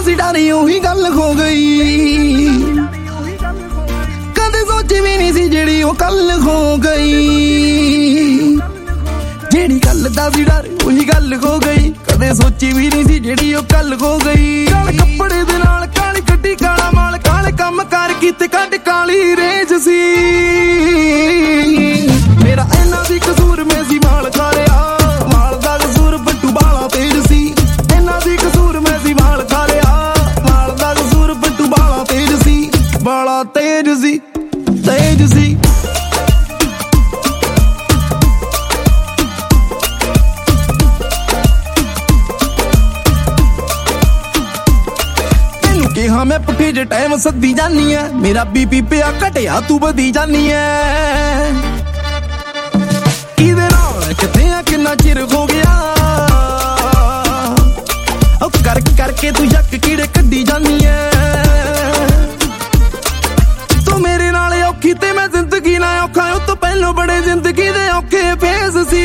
ਸੀ ਡਰ ਉਹੀ ਗੱਲ ਹੋ ਗਈ ਕਦੇ ਸੋਚੀ ਵੀ ਨਹੀਂ ਸੀ ਜਿਹੜੀ ਉਹ ਕੱਲ ਹੋ ਗਈ ਜਿਹੜੀ ਗੱਲ ਦਾ ਸੀ ਡਰ ਉਹੀ ਗੱਲ ਹੋ ਗਈ ਕਦੇ ਸੋਚੀ ਵੀ ਨਹੀਂ ਸੀ ਜਿਹੜੀ ਉਹ ਕੱਲ ਹੋ ਗਈ ਕਾਲੇ ਕੱਪੜੇ ਦੇ ਨਾਲ ਕਾਲੀ ਗੱਡੀ ਕਾਲਾ ਮਾਲ ਕਾਲੇ ਕੰਮ ਕਰ ਕੀਤੇ ਕੱਢ ਕਾਲੀ ਰੇਜ ਸੀ ਮੇਰਾ ਇੰਨਾ ਵੀ ਕਸੂਰ ਮੈਂ ਸੀ ਮਾਲ ਖਾ ਲਿਆ ਮਾਲ ਦਾ ਕਸੂਰ ਬੱਟੂ ਬਾਲਾ ਤੇਜ ਸੀ ਇੰਨਾ ਵੀ ਕਸੂਰ ਮੈਂ ਸੀ ਮਾਲ ਖਾ ਲਿਆ ਮਾਲ ਦਾ ਕਸੂਰ ਬੱਟੂ ਬਾਲਾ ਤੇਜ ਸੀ ਬਾਲਾ ਤੇਜ ਸੀ ਤੇਜ ਸੀ ਕਿਹਾ ਮੈਂ ਪੁੱਠੇ ਜੇ ਟਾਈਮ ਸੱਦੀ ਜਾਨੀ ਐ ਮੇਰਾ ਬੀਪੀ ਪਿਆ ਘਟਿਆ ਤੂੰ ਵਧੀ ਜਾਨੀ ਐ ਕਿਹਦੇ ਨਾਲ ਕਿੱਥੇ ਆ ਕਿੰਨਾ ਚਿਰ ਹੋ ਗਿਆ ਉਹ ਕਰਕੇ ਤੂੰ ਯੱਕ ਕੀੜੇ ਕੱਢੀ ਜਾਨੀ ਐ ਤੂੰ ਮੇਰੇ ਨਾਲ ਔਖੀ ਤੇ ਮੈਂ ਜ਼ਿੰਦਗੀ ਨਾ ਔਖਾ ਉਹ ਤੋਂ ਪਹਿਲਾਂ ਬੜੇ ਜ਼ਿੰਦਗੀ ਦੇ ਔਖੇ ਫੇਸ ਸੀ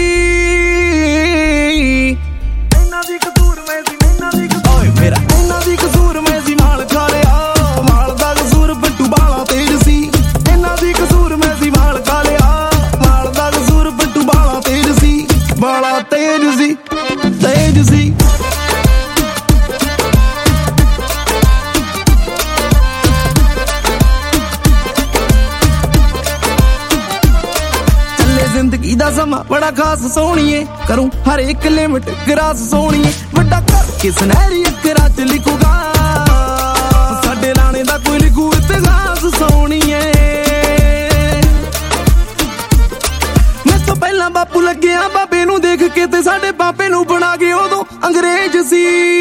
ਇੰਨਾ ਵੀ ਕਸੂਰ ਮੈਂ ਸੀ ਇੰਨਾ ਵੀ ਓਏ ਮੇਰਾ ਇੰਨਾ ਵੀ ਕਸੂਰ ਮੈਂ ਸੀ ਮਾਲ ਖਾ ਲਿਆ ਮਾਲ ਦਾ ਕਸੂਰ ਬੱਟੂ ਬਾਲਾ ਤੇਜ ਸੀ ਇੰਨਾ ਵੀ ਕਸੂਰ ਮੈਂ ਸੀ ਮਾਲ ਖਾ ਲਿਆ ਮਾਲ ਦਾ ਕਸੂਰ ਬੱਟੂ ਬਾਲਾ ਤੇਜ ਸੀ ਬਾਲਾ ਤੇਜ ਸੀ ਤੇਜ ਸੀ ਜ਼ਿੰਦਗੀ ਦਾ ਸਮਾਂ ਬੜਾ ਖਾਸ ਸੋਹਣੀਏ ਕਰੂੰ ਹਰ ਇੱਕ ਲਿਮਟ ਗਰਾਸ ਸੋਹਣੀਏ ਵੱਡਾ ਕਰਕੇ ਸੁਨਹਿਰੀ ਅੱਖਰਾਂ ਚ ਲਿਖੂਗਾ ਸਾਡੇ ਲਾਣੇ ਦਾ ਕੋਈ ਲਿਖੂ ਇਤਿਹਾਸ ਸੋਹਣੀਏ ਮੈਂ ਤੋਂ ਪਹਿਲਾਂ ਬਾਪੂ ਲੱਗਿਆ ਬਾਬੇ ਨੂੰ ਦੇਖ ਕੇ ਤੇ ਸਾਡੇ ਬਾਬੇ ਨੂੰ ਬਣਾ ਕੇ ਉਦੋਂ ਅੰਗਰੇਜ਼ ਸੀ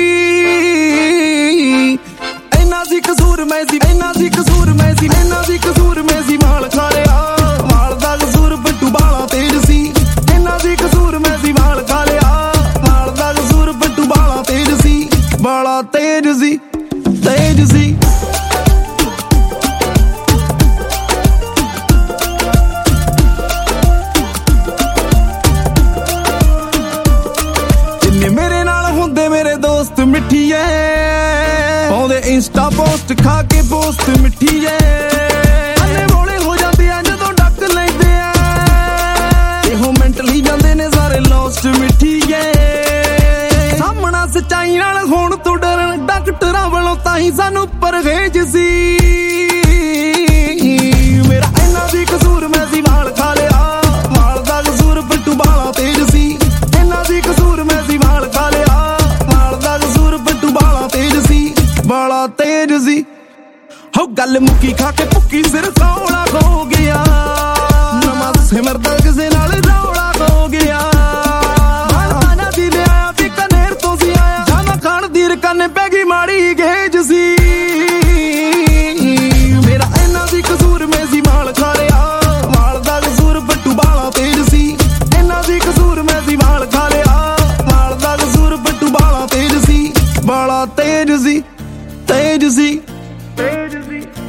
ਇੰਨਾ ਸੀ ਕਸੂਰ ਮੈਂ ਸੀ ਇੰਨਾ ਸੀ ਕਸੂਰ ਮੈਂ ਸੀ ਇੰਨਾ ਸੀ ਕਸੂਰ ਮੈਂ ਸੀ ਮਾਲ ਖਾ ਲਿਆ ਮਾਲ ਦਾ ਕਸੂਰ ਬੱਟੂ ਬਾਲਾ ਤੇਜ ਸੀ ਇੰਨਾ ਸੀ ਕਸੂਰ ਮੈਂ ਸੀ ਮਾਲ ਖਾ ਲਿਆ ਮਾਲ ਦਾ ਕਸੂਰ ਬੱਟੂ ਬਾਲਾ ਤੇਜ ਸੀ ਬਾਲਾ ਤੇਜ ਸੀ ਤੇਜ ਸੀ ਜਿੰਨੇ ਮੇਰੇ ਨਾਲ ਹੁੰਦੇ ਮੇਰੇ ਦੋਸਤ ਮਿੱਠੀਏ ਪਾਉਂਦੇ ਇੰਸਟਾ ਪੋਸਟ ਖਾ ਕੇ ਪੋਸਟ ਮਿੱਠੀਏ ਅੰਨੇ ਬੋਲੇ ਹੋ ਜਾਂਦੇ ਆ ਜਦੋਂ ਡੱਕ ਲੈਂਦੇ ਆ ਇਹੋ ਮੈਂਟਲੀ ਜਾਂਦੇ ਨੇ ਸਾਰੇ ਲੋਸਟ ਮਿੱਠੀਏ ਸਾਹਮਣਾ ਸੱਚਾਈ ਨਾਲ ਹੋਣ ਤੋਂ ਡਰਨ ਡਾਕਟਰਾਂ ਵੱਲੋਂ ਤਾਂ ਹੀ ਸਾਨੂੰ ਪਰਹੇਜ ਸੀ ਮੇਰਾ ਇੰਨਾ ਵੀ ਕਸੂਰ ਮੈਂ ਸੀ ਮਾਲ ਖਾ ਲਿਆ ਮਾਲ ਦਾ ਕਸੂਰ ਬੱਟੂ ਬਾਲਾ ਤੇਜ ਸੀ ਇੰਨਾ ਵੀ ਕਸੂਰ ਮੈਂ ਸੀ ਮਾਲ ਖਾ ਲਿਆ ਮਾਲ ਦਾ ਕਸੂਰ ਬੱਟੂ ਬਾਲਾ ਤੇਜ ਸੀ ਬਾਲਾ ਤੇਜ ਸੀ ਹੋ ਗੱਲ ਮੁੱਕੀ ਖਾ ਕੇ ਭੁੱਕੀ ਸਿਰ ਸੌਲਾ ਹੋ ਗਿਆ ਨਵਾਂ ਸਿਮਰਦਾ ਕਿਸੇ ਨਾਲ ਰੌਲਾ ਹੋ ਗਿਆ ਮਾਨਾ ਦੀ ਲਿਆ ਵੀ ਕਨੇਰ ਤੋਂ ਸੀ ਆਇਆ ਜਾਨਾ ਖਾਣ ਦੀ ਰਕਾਨੇ ਪੈ ਗਈ ਮਾੜੀ ਗੇਜ ਸੀ ਮੇਰਾ ਇੰਨਾ ਵੀ ਕਸੂਰ ਮੈਂ ਸੀ ਮਾਲ ਖਾ ਲਿਆ ਮਾਲ ਦਾ ਕਸੂਰ ਬੱਟੂ ਬਾਲਾ ਤੇਜ ਸੀ ਇੰਨਾ ਵੀ ਕਸੂਰ ਮੈਂ ਸੀ ਮਾਲ ਖਾ ਲਿਆ ਮਾਲ ਦਾ ਕਸੂਰ ਬੱਟੂ ਬਾਲਾ ਤੇਜ ਸੀ ਬਾਲਾ ਤੇਜ ਸੀ ਤੇਜ ਸੀ ਤੇਜ ਸੀ